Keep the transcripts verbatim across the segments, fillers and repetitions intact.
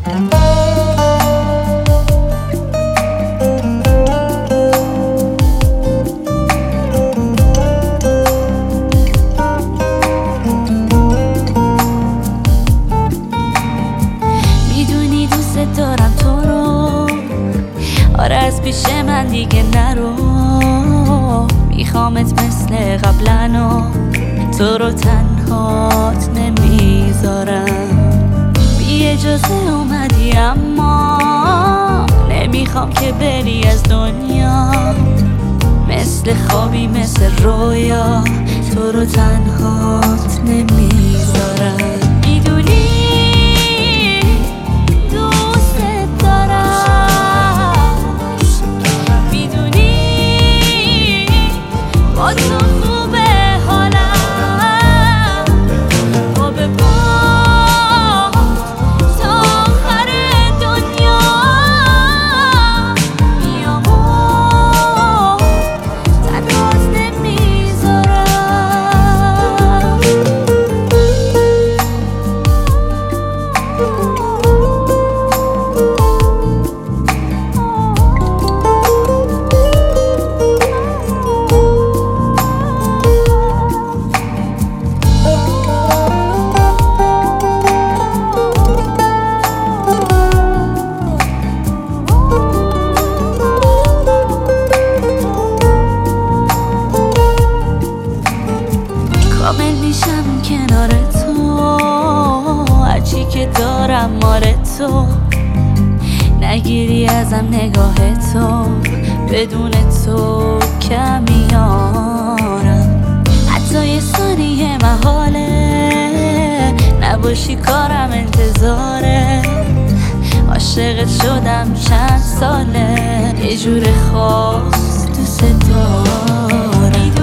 دارم تو رو، آره از پیش من دیگه نرو. میخوامت مثل قبلنو، تو رو تنهات نمیذارم. بی اجازه اومدی اما نمیخوام که بری از دنیا. مثل خوابی مثل رویا، تو رو تنهات نمیذارم. کامل میشم کنار تو، هرچی که دارم مال تو. نگیری ازم نگاه تو، بدون تو کمیارم. حتی یه ثانیه محاله نباشی کارم انتظاره. عاشقت شدم چند ساله، یه جور خاص دوست دارم.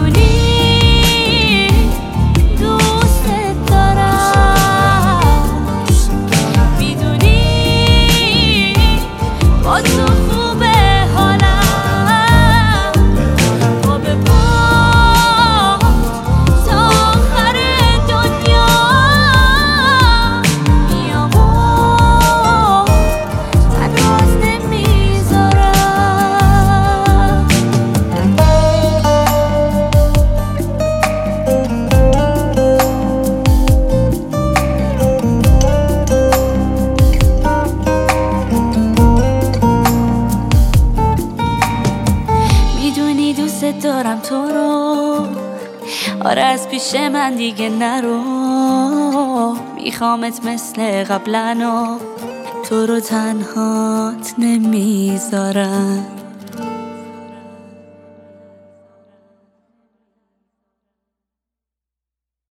دوست دارم تو رو، آره از پیش من دیگه نرو. میخوامت مثل قبلنو، تو رو تنهات نمیذارم.